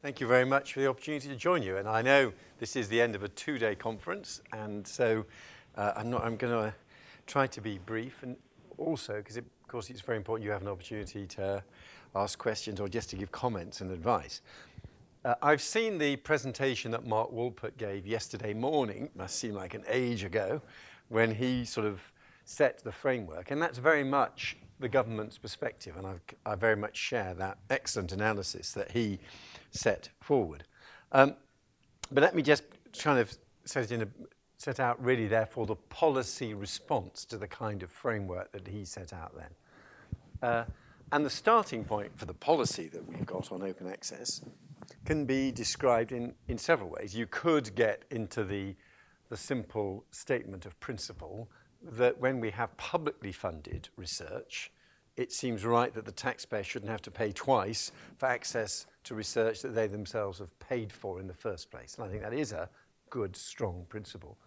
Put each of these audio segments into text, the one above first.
Thank you very much for the opportunity to join you. And I know this is the end of a two-day conference, and so I'm going to try to be brief, and also because, of course, it's very important you have an opportunity to ask questions or just to give comments and advice. I've seen the presentation that Mark Wolpert gave yesterday morning, must seem like an age ago, when he sort of set the framework, and that's very much the government's perspective, and I very much share that excellent analysis that he set forward. But let me just kind of set out really, therefore, the policy response to the kind of framework that he set out then. And the starting point for the policy that we've got on open access can be described in several ways. You could get into the simple statement of principle that when we have publicly funded research, it seems right that the taxpayer shouldn't have to pay twice for access to research that they themselves have paid for in the first place. And I think that is a good, strong principle.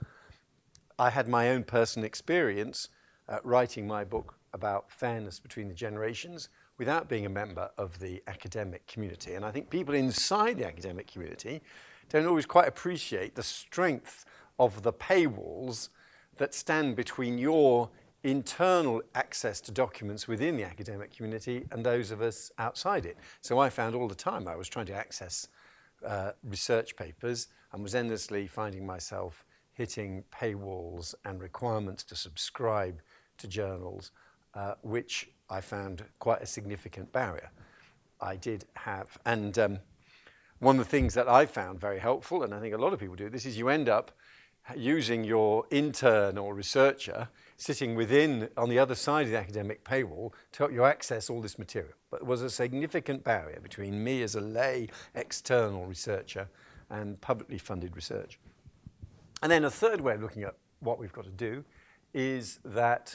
I had my own personal experience writing my book about fairness between the generations without being a member of the academic community. And I think people inside the academic community don't always quite appreciate the strength of the paywalls that stand between your internal access to documents within the academic community and those of us outside it. So I found all the time I was trying to access research papers and was endlessly finding myself hitting paywalls and requirements to subscribe to journals, which I found quite a significant barrier. I did have, and one of the things that I found very helpful, and I think a lot of people do this, is you end up using your intern or researcher sitting on the other side of the academic paywall to help you access all this material. But there was a significant barrier between me as a lay external researcher and publicly funded research. And then a third way of looking at what we've got to do is that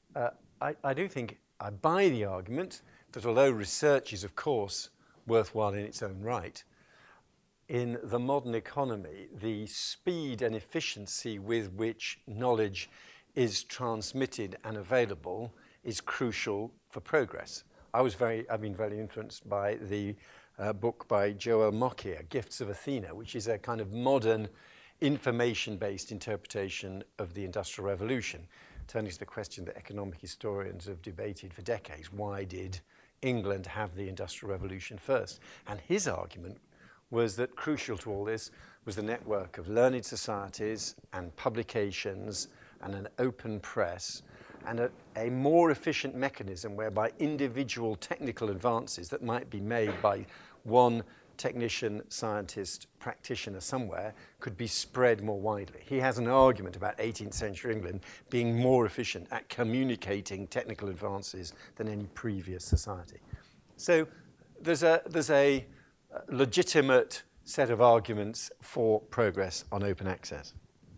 I do think I buy the argument that although research is, of course, worthwhile in its own right, in the modern economy, the speed and efficiency with which knowledge is transmitted and available is crucial for progress. I've been very influenced by the book by Joel Mokyr, Gifts of Athena, which is a kind of modern information-based interpretation of the Industrial Revolution, turning to the question that economic historians have debated for decades. Why did England have the Industrial Revolution first? And his argument was that crucial to all this was the network of learned societies and publications and an open press and a more efficient mechanism whereby individual technical advances that might be made by one technician, scientist, practitioner somewhere could be spread more widely. He has an argument about 18th century England being more efficient at communicating technical advances than any previous society. So there's a legitimate set of arguments for progress on open access.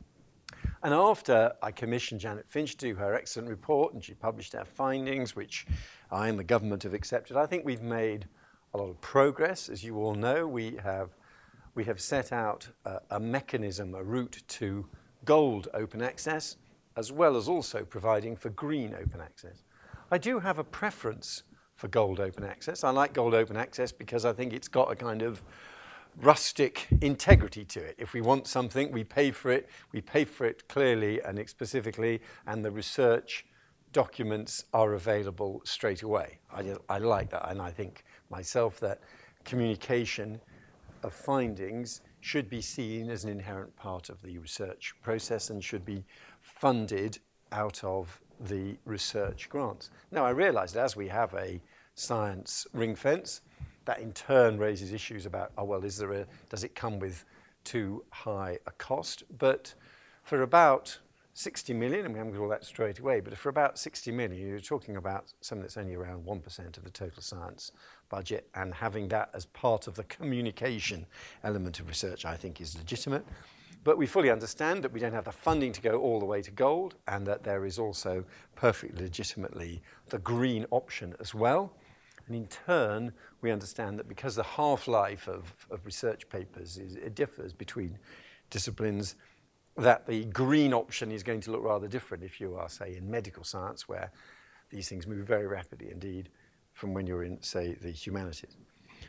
And after I commissioned Janet Finch to do her excellent report, and she published her findings, which I and the government have accepted, I think we've made a lot of progress. As you all know, we have set out a mechanism, a route to gold open access, as well as also providing for green open access. I do have a preference for gold open access. I like gold open access because I think it's got a kind of rustic integrity to it. If we want something, we pay for it. We pay for it clearly and specifically, and the research documents are available straight away. I like that, and I think myself that communication of findings should be seen as an inherent part of the research process and should be funded out of the research grants. Now, I realize that as we have a science ring fence, that in turn raises issues about, does it come with too high a cost? But for about 60 million, and we haven't got all that straight away, but for about 60 million, you're talking about something that's only around 1% of the total science budget, and having that as part of the communication element of research, I think, is legitimate. But we fully understand that we don't have the funding to go all the way to gold, and that there is also perfectly legitimately the green option as well. And in turn, we understand that because the half-life of research papers it differs between disciplines, that the green option is going to look rather different if you are, say, in medical science, where these things move very rapidly indeed from when you're in, say, the humanities.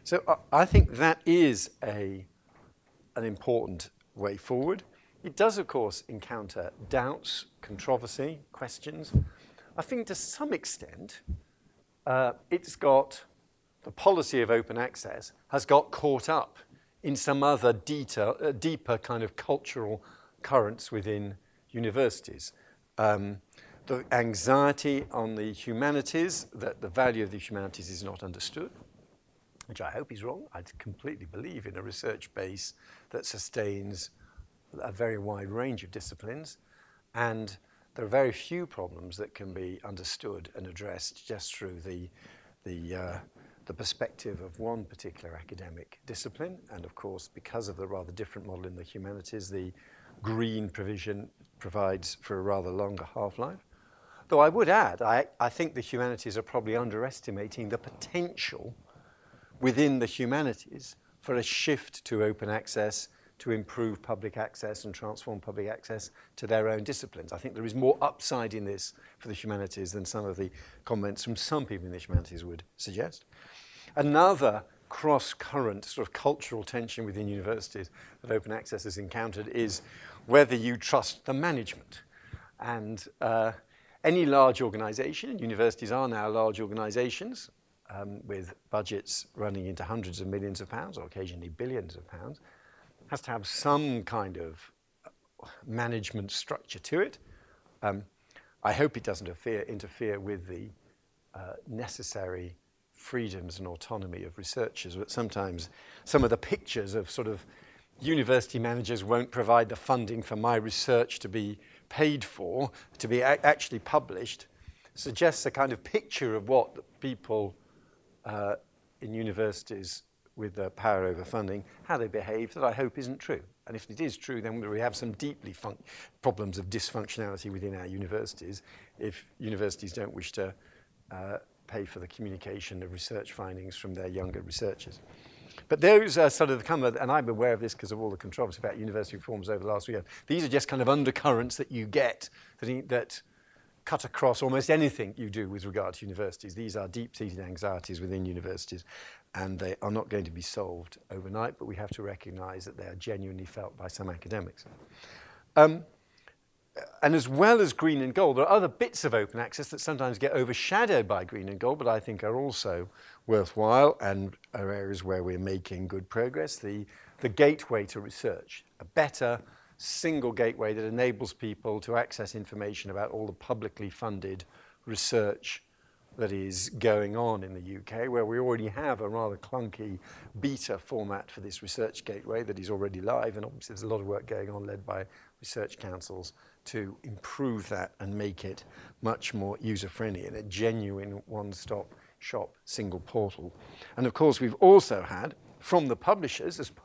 So I think that is an important way forward. It does, of course, encounter doubts, controversy, questions. I think to some extent, it's got the policy of open access has got caught up in some other deeper kind of cultural currents within universities. The anxiety on the humanities, that the value of the humanities is not understood, which I hope is wrong. I completely believe in a research base that sustains a very wide range of disciplines, and there are very few problems that can be understood and addressed just through the perspective of one particular academic discipline. And of course, because of the rather different model in the humanities, the green provision provides for a rather longer half-life. Though I would add, I think the humanities are probably underestimating the potential within the humanities for a shift to open access, to improve public access and transform public access to their own disciplines. I think there is more upside in this for the humanities than some of the comments from some people in the humanities would suggest. Another cross-current sort of cultural tension within universities that open access has encountered is whether you trust the management. And any large organization, and universities are now large organizations with budgets running into hundreds of millions of pounds or occasionally billions of pounds, has to have some kind of management structure to it. I hope it doesn't interfere with the necessary freedoms and autonomy of researchers, but sometimes some of the pictures of sort of university managers won't provide the funding for my research to be paid for, to be actually published, suggests a kind of picture of what people in universities with the power over funding, how they behave, that I hope isn't true. And if it is true, then we have some deeply problems of dysfunctionality within our universities if universities don't wish to pay for the communication of research findings from their younger researchers. But those are sort of and I'm aware of this because of all the controversy about university reforms over the last few years. These are just kind of undercurrents that you get that cut across almost anything you do with regard to universities. These are deep-seated anxieties within universities, and they are not going to be solved overnight, but we have to recognize that they are genuinely felt by some academics. And as well as green and gold, there are other bits of open access that sometimes get overshadowed by green and gold, but I think are also worthwhile and are areas where we're making good progress. The gateway to research, a better single gateway that enables people to access information about all the publicly funded research that is going on in the UK, where we already have a rather clunky beta format for this research gateway that is already live, and obviously there's a lot of work going on led by research councils to improve that and make it much more user-friendly and a genuine one-stop shop single portal. And of course, we've also had, from the publishers, as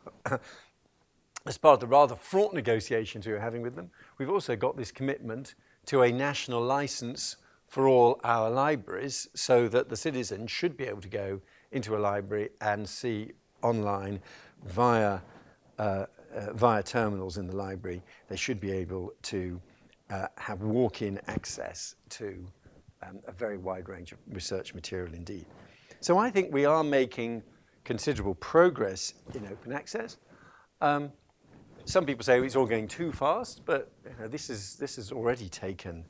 part of the rather fraught negotiations we were having with them, we've also got this commitment to a national license for all our libraries so that the citizens should be able to go into a library and see online via terminals in the library. They should be able to have walk-in access to a very wide range of research material indeed. So I think we are making considerable progress in open access. Some people say it's all going too fast, but this has already taken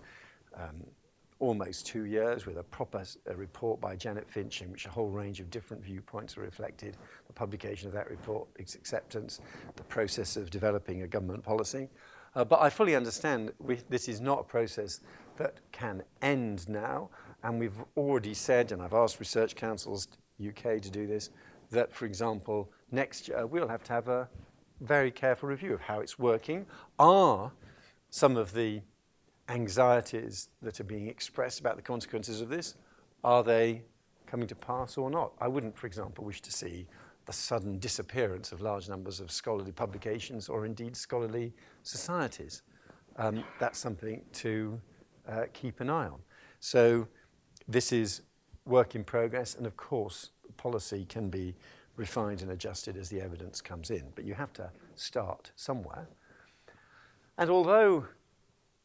almost 2 years with a proper report by Janet Finch in which a whole range of different viewpoints are reflected, the publication of that report, its acceptance, the process of developing a government policy. But I fully understand this is not a process that can end now, and we've already said, and I've asked research councils UK to do this, that, for example, next year we'll have to have a very careful review of how it's working. Are some of the anxieties that are being expressed about the consequences of this, are they coming to pass or not? I wouldn't, for example, wish to see the sudden disappearance of large numbers of scholarly publications or indeed scholarly societies. That's something to keep an eye on. So this is work in progress, and of course policy can be refined and adjusted as the evidence comes in, but you have to start somewhere. And although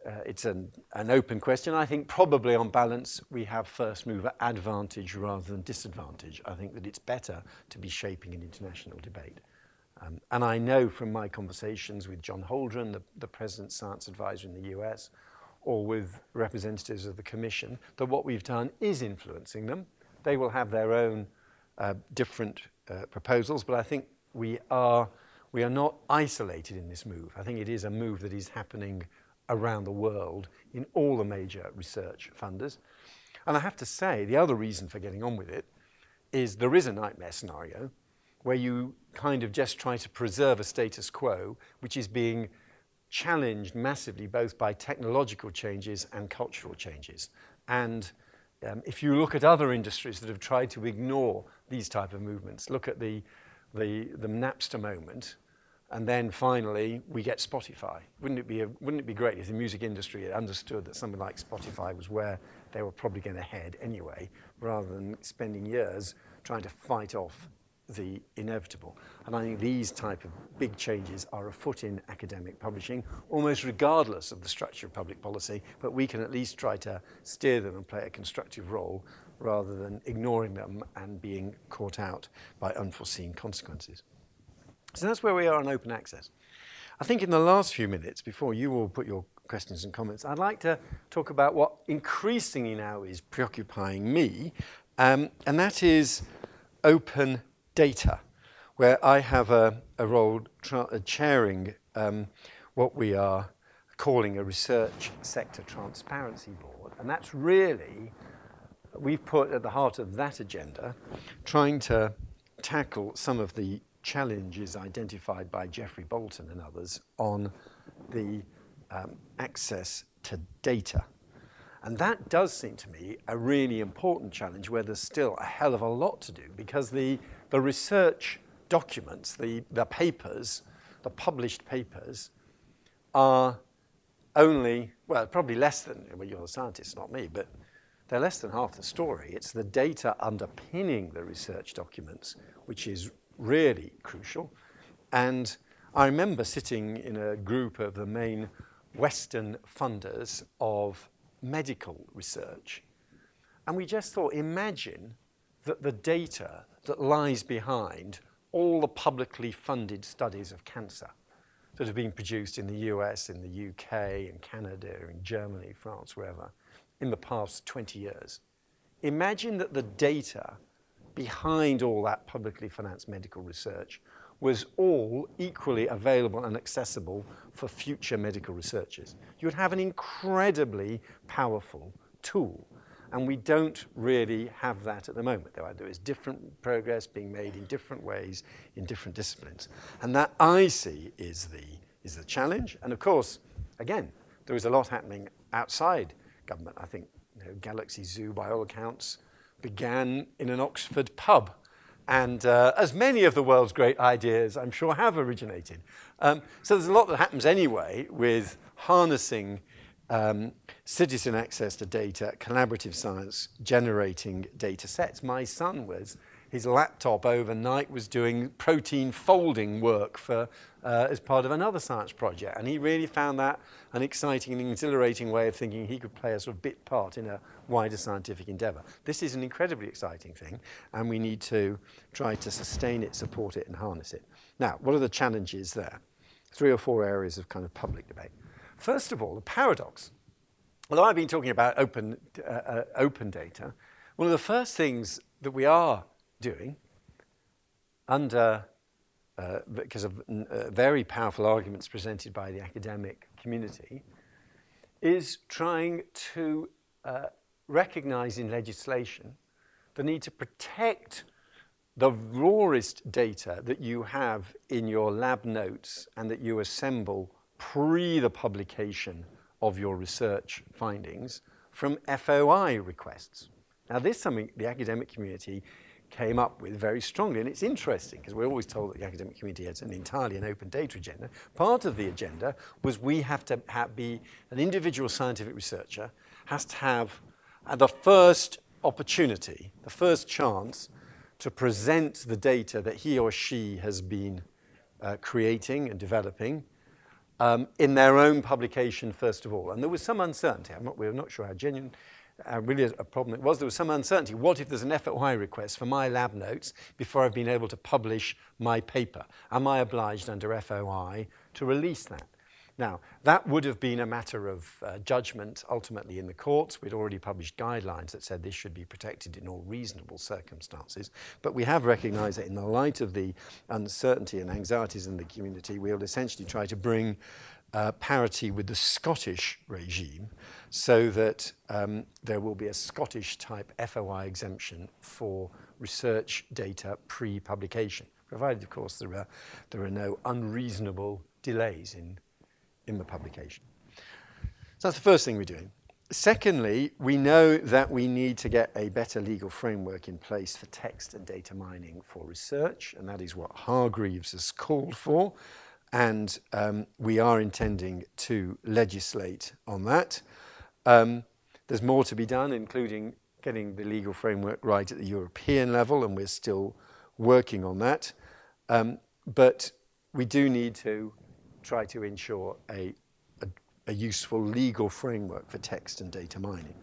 it's an open question. I think probably on balance we have first mover advantage rather than disadvantage. I think that it's better to be shaping an international debate. And I know from my conversations with John Holdren, the President's science advisor in the US, or with representatives of the Commission, that what we've done is influencing them. They will have their own different proposals, but I think we are not isolated in this move. I think it is a move that is happening around the world in all the major research funders. And I have to say, the other reason for getting on with it is there is a nightmare scenario where you kind of just try to preserve a status quo, which is being challenged massively both by technological changes and cultural changes. And if you look at other industries that have tried to ignore these type of movements, look at the Napster moment, and then finally we get Spotify. Wouldn't it be great if the music industry had understood that something like Spotify was where they were probably going to head anyway, rather than spending years trying to fight off the inevitable. And I think these type of big changes are afoot in academic publishing, almost regardless of the structure of public policy, but we can at least try to steer them and play a constructive role rather than ignoring them and being caught out by unforeseen consequences. So that's where we are on open access. I think in the last few minutes, before you all put your questions and comments, I'd like to talk about what increasingly now is preoccupying me, and that is open data, where I have a role chairing what we are calling a research sector transparency board. And that's really, we've put at the heart of that agenda, trying to tackle some of the challenges identified by Geoffrey Bolton and others on the access to data. And that does seem to me a really important challenge where there's still a hell of a lot to do, because the research documents, the papers, the published papers are only, well, probably less than, well, you're a scientist, not me, but they're less than half the story. It's the data underpinning the research documents, which is really crucial. And I remember sitting in a group of the main Western funders of medical research, and we just thought, imagine that the data that lies behind all the publicly funded studies of cancer that have been produced in the US, in the UK, in Canada, in Germany, France, wherever, in the past 20 years. Imagine that the data behind all that publicly financed medical research was all equally available and accessible for future medical researchers. You would have an incredibly powerful tool. And we don't really have that at the moment. There is different progress being made in different ways in different disciplines. And that I see is the challenge. And of course, again, there is a lot happening outside government. I think Galaxy Zoo, by all accounts, began in an Oxford pub. And as many of the world's great ideas, I'm sure, have originated. So there's a lot that happens anyway with harnessing citizen access to data, collaborative science, generating data sets. My son his laptop overnight was doing protein folding work as part of another science project. And he really found that an exciting and exhilarating way of thinking he could play a sort of bit part in a wider scientific endeavor. This is an incredibly exciting thing, and we need to try to sustain it, support it, and harness it. Now, what are the challenges there? 3 or 4 areas of kind of public debate. First of all, the paradox. Although I've been talking about open data, one of the first things that we are doing because of very powerful arguments presented by the academic community, is trying to recognize in legislation the need to protect the rawest data that you have in your lab notes and that you assemble pre the publication of your research findings from FOI requests. Now, this is something the academic community came up with very strongly, and it's interesting because we're always told that the academic community has entirely an open data agenda. Part of the agenda was we have to be an individual scientific researcher has to have the first opportunity, the first chance to present the data that he or she has been creating and developing in their own publication, first of all. And there was some uncertainty. We're not sure how genuine, really a problem it was. There was some uncertainty. What if there's an FOI request for my lab notes before I've been able to publish my paper? Am I obliged under FOI to release that? Now, that would have been a matter of judgment ultimately in the courts. We'd already published guidelines that said this should be protected in all reasonable circumstances. But we have recognized that in the light of the uncertainty and anxieties in the community, we'll essentially try to bring parity with the Scottish regime so that there will be a Scottish type FOI exemption for research data pre-publication, provided, of course, there are no unreasonable delays in the publication. So that's the first thing we're doing. Secondly, we know that we need to get a better legal framework in place for text and data mining for research, and that is what Hargreaves has called for, and we are intending to legislate on that. There's more to be done, including getting the legal framework right at the European level, and we're still working on that. But we do need to try to ensure a useful legal framework for text and data mining.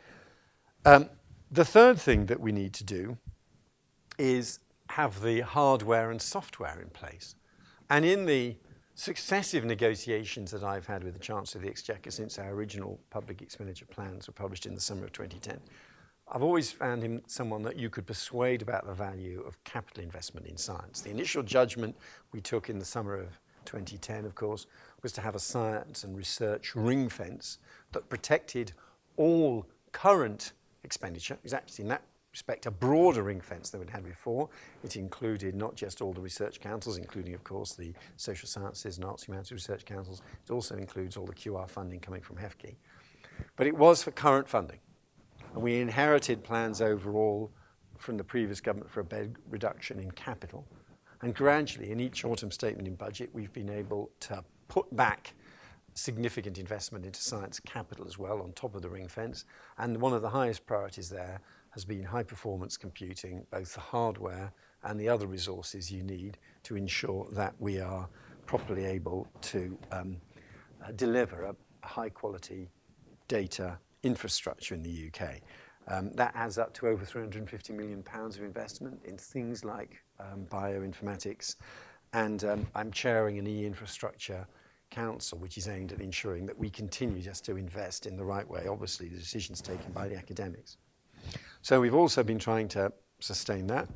The third thing that we need to do is have the hardware and software in place. And in the successive negotiations that I've had with the Chancellor of the Exchequer since our original public expenditure plans were published in the summer of 2010, I've always found him someone that you could persuade about the value of capital investment in science. The initial judgment we took in the summer of 2010, of course, was to have a science and research ring fence that protected all current expenditure. It was actually in that respect a broader ring fence than we'd had before. It included not just all the research councils, including, of course, the social sciences and arts humanities research councils. It also includes all the QR funding coming from HEFCE. But it was for current funding. And we inherited plans overall from the previous government for a big reduction in capital. And gradually, in each autumn statement in budget, we've been able to put back significant investment into science capital as well on top of the ring fence. And one of the highest priorities there has been high performance computing, both the hardware and the other resources you need to ensure that we are properly able to deliver a high quality data infrastructure in the UK. That adds up to over £350 million of investment in things like bioinformatics, and I'm chairing an e-infrastructure council which is aimed at ensuring that we continue just to invest in the right way. Obviously, the decisions taken by the academics. So we've also been trying to sustain that.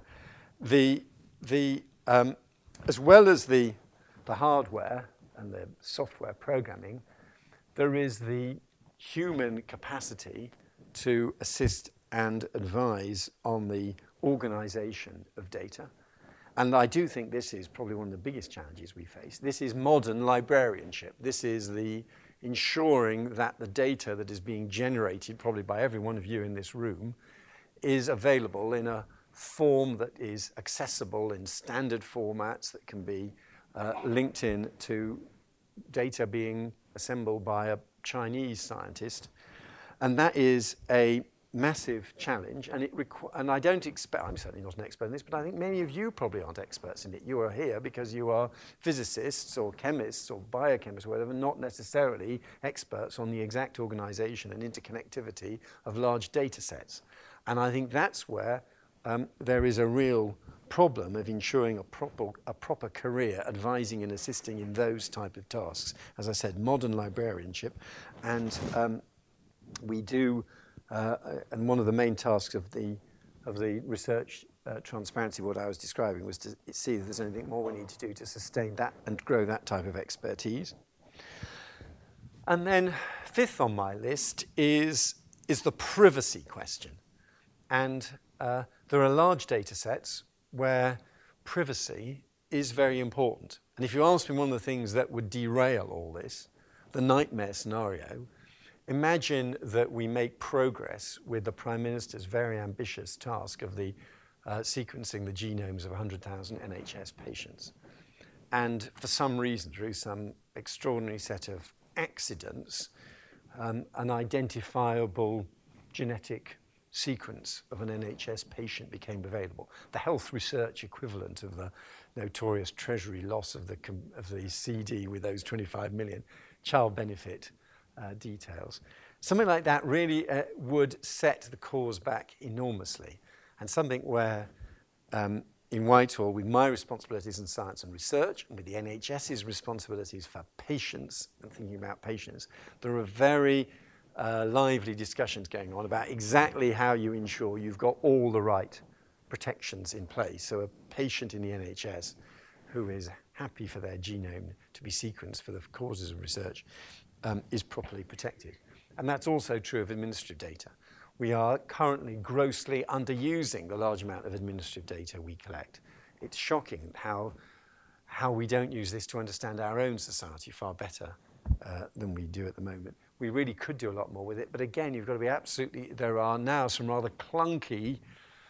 As well as the hardware and the software programming, there is the human capacity to assist and advise on the organization of data. And I do think this is probably one of the biggest challenges we face. This is modern librarianship. This is the ensuring that the data that is being generated, probably by every one of you in this room, is available in a form that is accessible in standard formats that can be linked in to data being assembled by a Chinese scientist. And that is a massive challenge, and I don't expect, I'm certainly not an expert in this, but I think many of you probably aren't experts in it. You are here because you are physicists or chemists or biochemists or whatever, not necessarily experts on the exact organization and interconnectivity of large data sets. And I think that's where there is a real problem of ensuring a proper career advising and assisting in those type of tasks. As I said, modern librarianship, and we do, and one of the main tasks of the research transparency, what I was describing, was to see if there's anything more we need to do to sustain that and grow that type of expertise. And then fifth on my list is the privacy question. And there are large data sets where privacy is very important. And if you ask me one of the things that would derail all this, the nightmare scenario, imagine that we make progress with the Prime Minister's very ambitious task of sequencing the genomes of 100,000 NHS patients. And for some reason, through some extraordinary set of accidents, an identifiable genetic sequence of an NHS patient became available. The health research equivalent of the notorious Treasury loss of the CD with those 25 million child benefit details. Something like that really would set the cause back enormously, and something where in Whitehall, with my responsibilities in science and research, and with the NHS's responsibilities for patients and thinking about patients, there are very lively discussions going on about exactly how you ensure you've got all the right protections in place. So a patient in the NHS who is happy for their genome to be sequenced for the causes of research is properly protected. And that's also true of administrative data. We are currently grossly underusing the large amount of administrative data we collect. It's shocking how we don't use this to understand our own society far better than we do at the moment. We really could do a lot more with it, but again, you've got to be absolutely, there are now some rather clunky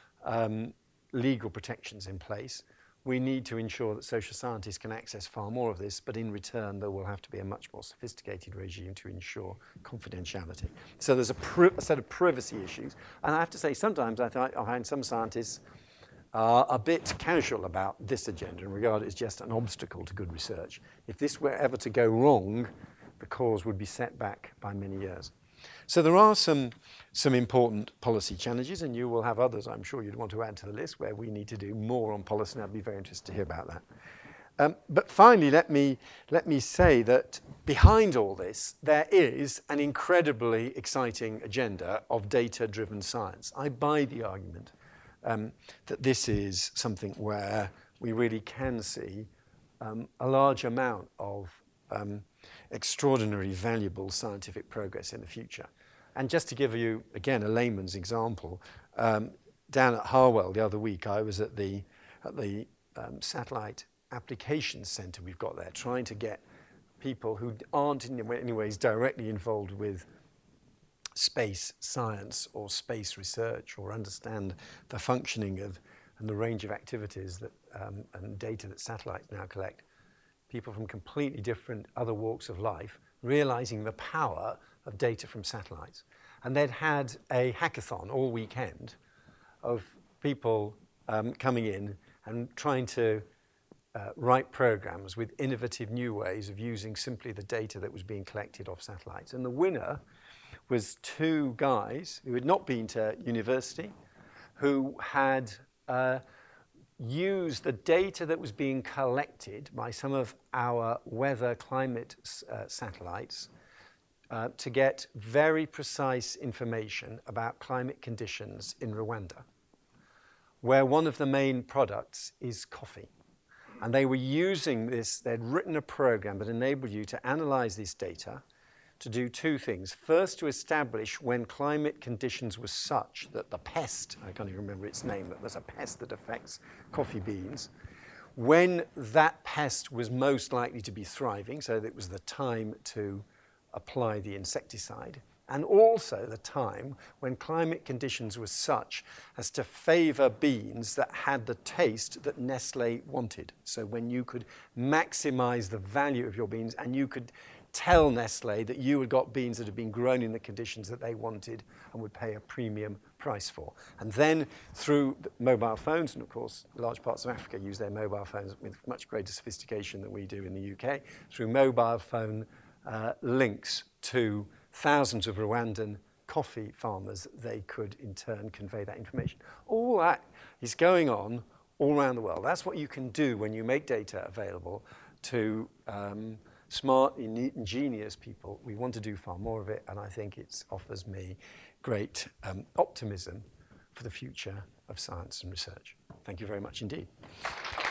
legal protections in place. We need to ensure that social scientists can access far more of this, but in return, there will have to be a much more sophisticated regime to ensure confidentiality. So there's a set of privacy issues. And I have to say, sometimes I find some scientists are a bit casual about this agenda and regard it as just an obstacle to good research. If this were ever to go wrong, the cause would be set back by many years. So there are some important policy challenges, and you will have others I'm sure you'd want to add to the list where we need to do more on policy, and I'd be very interested to hear about that. But finally, let me say that behind all this, there is an incredibly exciting agenda of data-driven science. I buy the argument that this is something where we really can see a large amount of extraordinary, valuable scientific progress in the future. And just to give you, again, a layman's example, down at Harwell the other week, I was at the Satellite Applications Centre we've got there, trying to get people who aren't in any ways directly involved with space science or space research or understand the functioning of and the range of activities that and data that satellites now collect, people from completely different other walks of life, realizing the power of data from satellites. And they'd had a hackathon all weekend of people coming in and trying to write programs with innovative new ways of using simply the data that was being collected off satellites. And the winner was two guys who had not been to university, who had use the data that was being collected by some of our weather climate satellites to get very precise information about climate conditions in Rwanda, where one of the main products is coffee. And they were using this, they'd written a program that enabled you to analyze this data to do two things. First, to establish when climate conditions were such that the pest, I can't even remember its name, but there's a pest that affects coffee beans, when that pest was most likely to be thriving, so that it was the time to apply the insecticide, and also the time when climate conditions were such as to favor beans that had the taste that Nestle wanted. So when you could maximize the value of your beans and you could tell Nestle that you had got beans that had been grown in the conditions that they wanted and would pay a premium price for. And then through mobile phones, and of course large parts of Africa use their mobile phones with much greater sophistication than we do in the UK, through mobile phone links to thousands of Rwandan coffee farmers, they could in turn convey that information. All that is going on all around the world. That's what you can do when you make data available to smart, ingenious people. We want to do far more of it, and I think it offers me great optimism for the future of science and research. Thank you very much indeed.